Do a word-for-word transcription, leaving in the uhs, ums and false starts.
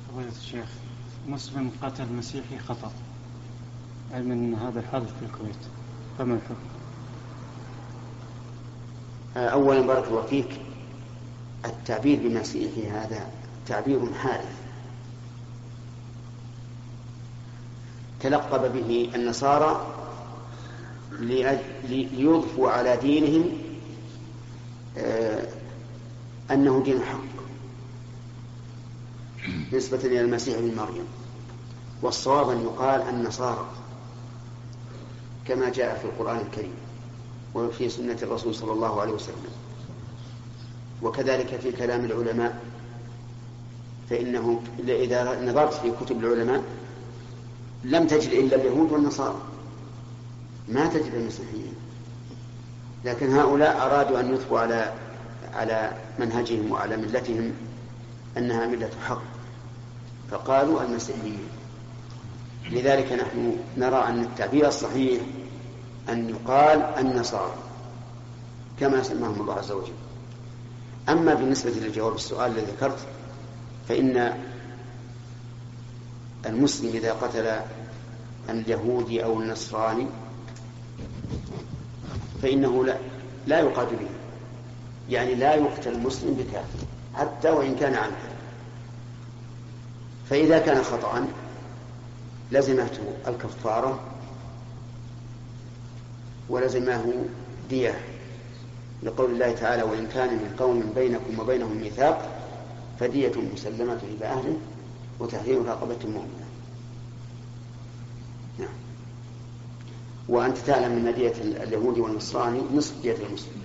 فضيلة الشيخ، مسلم قتل مسيحي خطأ، أي من هذا الحادث في الكويت، فما الحكم؟ أولا بارك الله فيك، التعبير بمسيحي هذا تعبير حادث تلقب به النصارى ليضفوا على دينهم أنه دين حق نسبة إلى المسيح ابن مريم، والصواب أن يقال النصارى كما جاء في القرآن الكريم وفي سنة الرسول صلى الله عليه وسلم، وكذلك في كلام العلماء، فإنه إذا نظرت في كتب العلماء لم تجد إلا اليهود والنصارى، ما تجد المسيحيين، لكن هؤلاء أرادوا أن يطفوا على على منهجهم وعلى ملتهم أنها ملة حق، فقالوا المسيحيين. لذلك نحن نرى أن التعبير الصحيح أن يقال النصارى كما سماهم الله عز وجل. أما بالنسبة لجواب السؤال الذي ذكرت، فإن المسلم إذا قتل اليهودي أو النصراني فإنه لا, لا يقاد به، يعني لا يقتل المسلم بكافر حتى وإن كان عنه، فإذا كان خطأ لزمته الكفارة ولزمه دية، لقول الله تعالى: وإن كان من قوم بينكم وبينهم ميثاق فدية مسلمة إلى أهله وتحرير رقبة مؤمنة. نعم. وأنت تعلم أن دية اليهودي والنصراني نصف دية المسلم.